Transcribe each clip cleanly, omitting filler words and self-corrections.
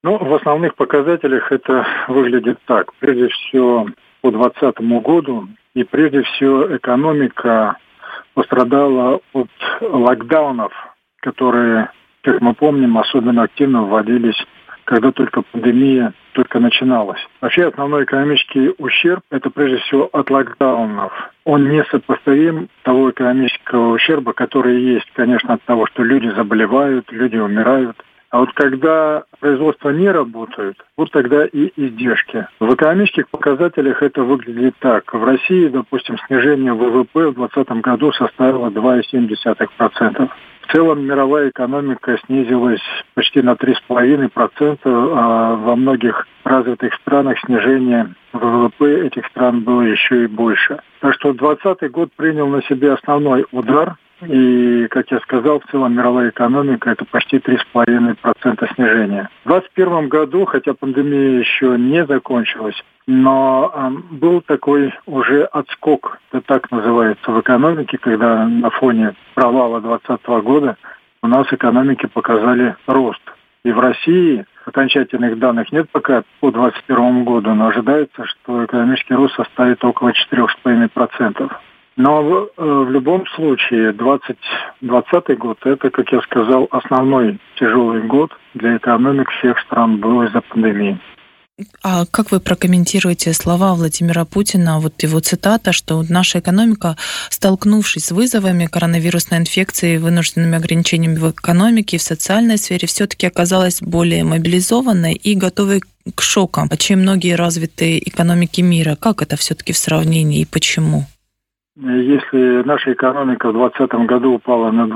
Ну, в основных показателях это выглядит так. Прежде всего, по 2020 году, и прежде всего экономика пострадала от локдаунов, которые, как мы помним, особенно активно вводились, когда только пандемия только начиналась. Вообще основной экономический ущерб – это прежде всего от локдаунов. Он не сопоставим того экономического ущерба, который есть, конечно, от того, что люди заболевают, люди умирают. А вот когда производства не работают, вот тогда и издержки. В экономических показателях это выглядит так. В России, допустим, снижение ВВП в 2020 году составило 2,7%. В целом мировая экономика снизилась почти на 3,5%, а во многих развитых странах снижение ВВП этих стран было еще и больше. Так что 2020 год принял на себя основной удар. И, как я сказал, в целом мировая экономика – это почти 3,5% снижения. В 2021 году, хотя пандемия еще не закончилась, но был такой уже отскок, это так называется, в экономике, когда на фоне провала 2020 года у нас экономики показали рост. И в России окончательных данных нет пока по 2021 году, но ожидается, что экономический рост составит около 4,5%. Но в любом случае 2020 год – это, как я сказал, основной тяжелый год для экономик всех стран был из-за пандемии. А как вы прокомментируете слова Владимира Путина, вот его цитата, что наша экономика, столкнувшись с вызовами коронавирусной инфекции, вынужденными ограничениями в экономике и в социальной сфере, все-таки оказалась более мобилизованной и готовой к шокам, чем многие развитые экономики мира? Как это все-таки в сравнении и почему? Если наша экономика в 2020 году упала на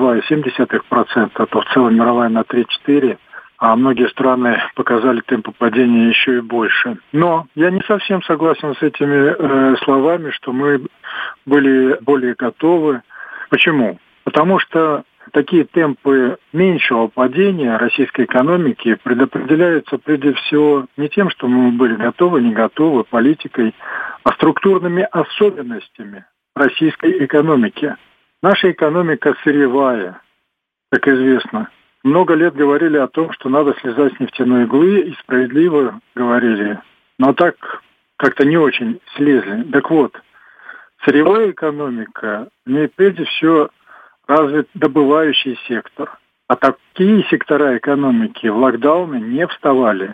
2,7%, то в целом мировая на 3,4%, а многие страны показали темпы падения еще и больше. Но я не совсем согласен с этими словами, что мы были более готовы. Почему? Потому что такие темпы меньшего падения российской экономики предопределяются прежде всего не тем, что мы были готовы, не готовы политикой, а структурными особенностями российской экономики. Наша экономика сырьевая, как известно. Много лет говорили о том, что надо слезать с нефтяной иглы, и справедливо говорили, но так как-то не очень слезли. Так вот, сырьевая экономика, в ней прежде всего развит добывающий сектор. А такие сектора экономики в локдауны не вставали.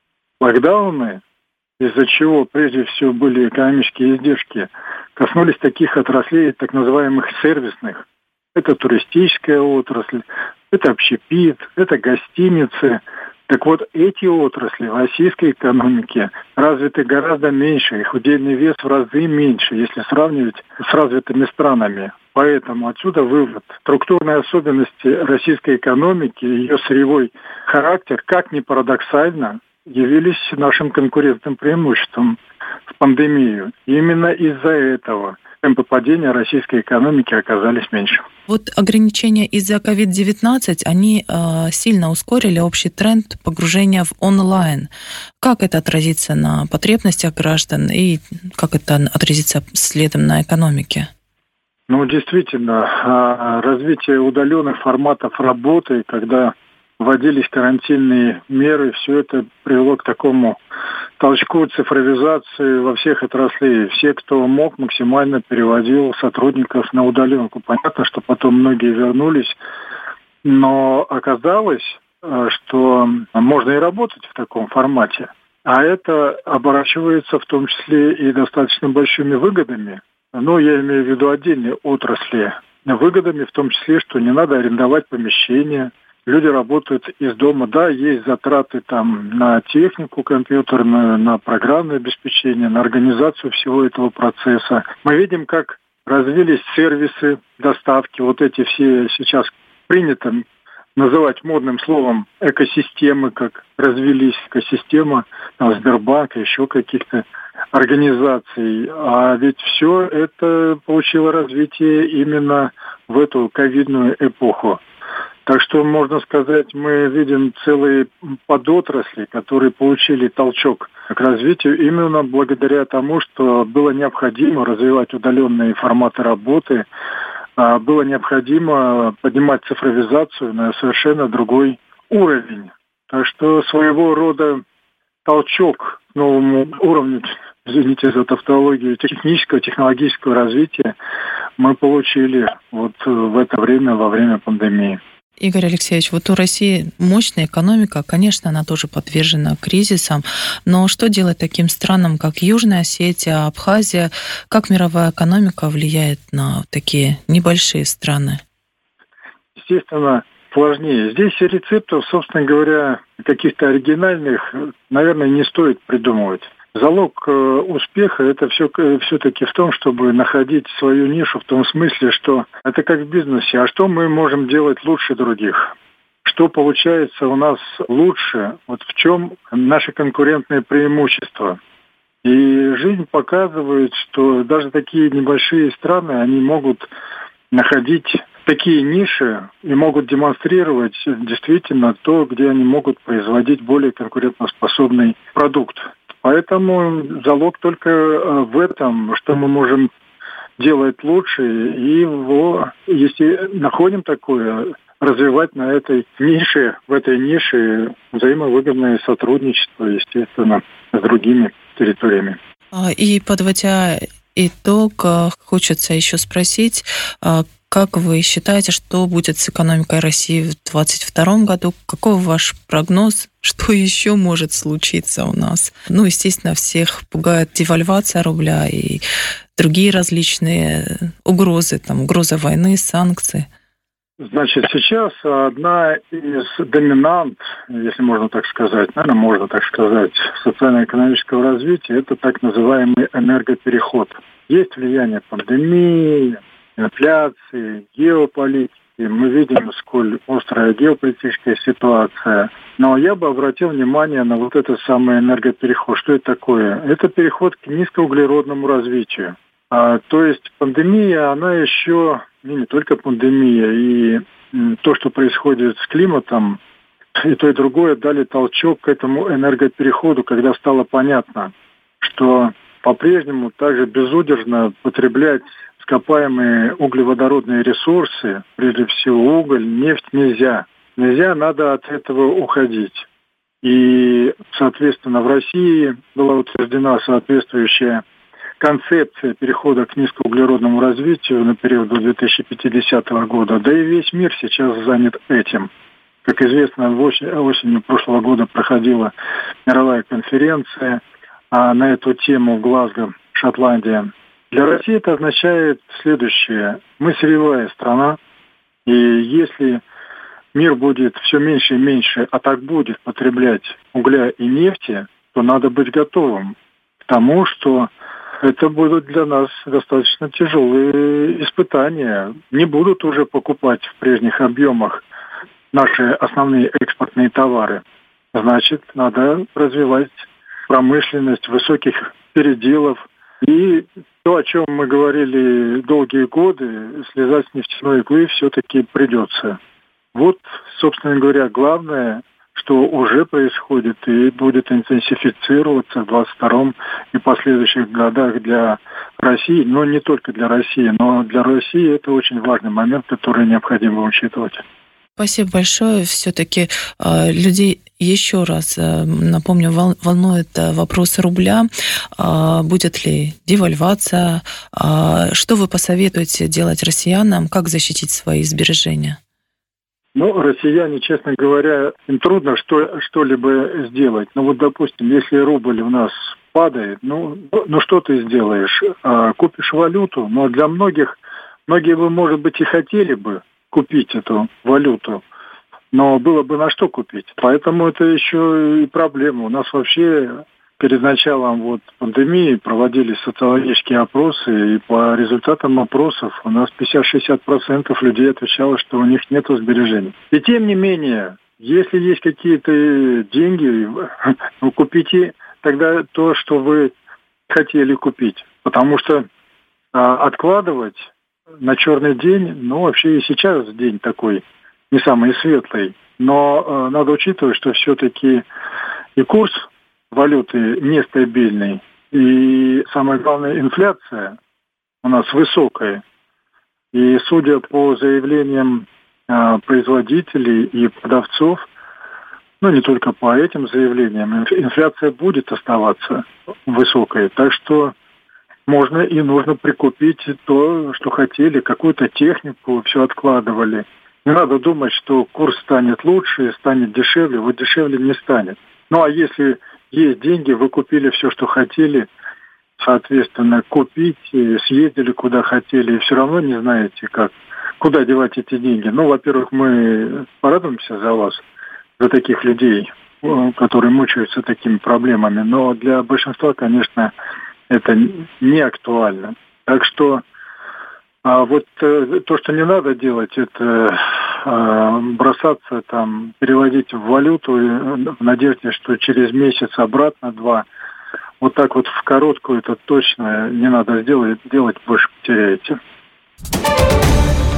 Локдауны, из-за чего прежде всего были экономические издержки, коснулись таких отраслей, так называемых сервисных. Это туристическая отрасль, это общепит, это гостиницы. Так вот, эти отрасли в российской экономике развиты гораздо меньше, их удельный вес в разы меньше, если сравнивать с развитыми странами. Поэтому отсюда вывод. Структурные особенности российской экономики, ее сырьевой характер, как ни парадоксально, явились нашим конкурентным преимуществом в пандемию. И именно из-за этого темпы падения российской экономики оказались меньше. Вот ограничения из-за COVID-19, они сильно ускорили общий тренд погружения в онлайн. Как это отразится на потребностях граждан и как это отразится следом на экономике? Ну, действительно, развитие удаленных форматов работы, когда вводились карантинные меры, все это привело к такому толчку цифровизации во всех отраслях. Все, кто мог, максимально переводил сотрудников на удаленку. Понятно, что потом многие вернулись, но оказалось, что можно и работать в таком формате. А это оборачивается в том числе и достаточно большими выгодами. Ну, я имею в виду отдельные отрасли. Выгодами в том числе, что не надо арендовать помещения. Люди работают из дома. Да, есть затраты там на технику компьютерную, на программное обеспечение, на организацию всего этого процесса. Мы видим, как развились сервисы доставки. Вот эти все сейчас принято называть модным словом экосистемы, как развились экосистема там, Сбербанка, еще каких-то организаций. А ведь все это получило развитие именно в эту ковидную эпоху. Так что, можно сказать, мы видим целые подотрасли, которые получили толчок к развитию именно благодаря тому, что было необходимо развивать удаленные форматы работы, было необходимо поднимать цифровизацию на совершенно другой уровень. Так что своего рода толчок к новому уровню, извините за тавтологию, технического, технологического развития мы получили вот в это время, во время пандемии. Игорь Алексеевич, вот у России мощная экономика, конечно, она тоже подвержена кризисам, но что делать таким странам, как Южная Осетия, Абхазия? Как мировая экономика влияет на такие небольшие страны? Естественно, сложнее. Здесь рецептов, собственно говоря, каких-то оригинальных, наверное, не стоит придумывать. Залог успеха – это все-таки в том, чтобы находить свою нишу в том смысле, что это как в бизнесе. А что мы можем делать лучше других? Что получается у нас лучше? Вот в чем наше конкурентное преимущество? И жизнь показывает, что даже такие небольшие страны, они могут находить такие ниши и могут демонстрировать действительно то, где они могут производить более конкурентоспособный продукт. Поэтому залог только в этом, что мы можем делать лучше, и его, если находим такое, развивать на этой нише, в этой нише взаимовыгодное сотрудничество, естественно, с другими территориями. И подводя итог, хочется еще спросить, как вы считаете, что будет с экономикой России в 2022 году? Какой ваш прогноз? Что еще может случиться у нас? Естественно, всех пугает девальвация рубля и другие различные угрозы, угроза войны, санкции. Значит, сейчас одна из доминант, если можно так сказать, наверное, можно так сказать, социально-экономического развития, это так называемый энергопереход. Есть влияние пандемии, инфляции, геополитики. Мы видим, сколь острая геополитическая ситуация. Но я бы обратил внимание на вот этот самый энергопереход. Что это такое? Это переход к низкоуглеродному развитию. То есть пандемия, она еще, не только пандемия, и то, что происходит с климатом, и то, и другое дали толчок к этому энергопереходу, когда стало понятно, что по-прежнему также безудержно потреблять ископаемые углеводородные ресурсы, прежде всего уголь, нефть, нельзя. Нельзя, надо от этого уходить. И, соответственно, в России была утверждена соответствующая концепция перехода к низкоуглеродному развитию на период до 2050 года. Да и весь мир сейчас занят этим. Как известно, осенью прошлого года проходила мировая конференция на эту тему в Глазго, Шотландия. Для России это означает следующее. Мы сырьевая страна, и если мир будет все меньше и меньше, а так будет потреблять угля и нефти, то надо быть готовым к тому, что это будут для нас достаточно тяжелые испытания. Не будут уже покупать в прежних объемах наши основные экспортные товары. Значит, надо развивать промышленность высоких переделов. И то, о чем мы говорили долгие годы, слезать с нефтяной иглы все-таки придется. Вот, собственно говоря, главное, что уже происходит и будет интенсифицироваться в 2022 и последующих годах для России, но не только для России, но для России это очень важный момент, который необходимо учитывать. Спасибо большое. Все-таки людей, еще раз напомню, волнует вопрос рубля. Будет ли девальвация? Что вы посоветуете делать россиянам? Как защитить свои сбережения? Россияне, честно говоря, им трудно что-либо сделать. Допустим, если рубль у нас падает, что ты сделаешь? Купишь валюту, но для многие бы, может быть, и хотели бы купить эту валюту, но было бы на что купить. Поэтому это еще и проблема. У нас вообще перед началом пандемии проводились социологические опросы, и по результатам опросов у нас 50-60% людей отвечало, что у них нет сбережений. И тем не менее, если есть какие-то деньги, купите тогда то, что вы хотели купить. Потому что откладывать на черный день, вообще и сейчас день такой не самый светлый. Но надо учитывать, что все-таки и курс валюты нестабильный, и самое главное, инфляция у нас высокая. И судя по заявлениям производителей и продавцов, не только по этим заявлениям. Инфляция будет оставаться высокой. Так что можно и нужно прикупить то, что хотели, какую-то технику, все откладывали. Не надо думать, что курс станет лучше, станет дешевле. Вот дешевле не станет. А если есть деньги, вы купили все, что хотели, соответственно, купить, съездили куда хотели, и все равно не знаете, куда девать эти деньги. Во-первых, мы порадуемся за вас, за таких людей, которые мучаются такими проблемами. Но для большинства, конечно, это не актуально. Так что то, что не надо делать, это бросаться переводить в валюту в надежде, что через месяц обратно 2. Вот так вот в короткую это точно не надо делать больше потеряете.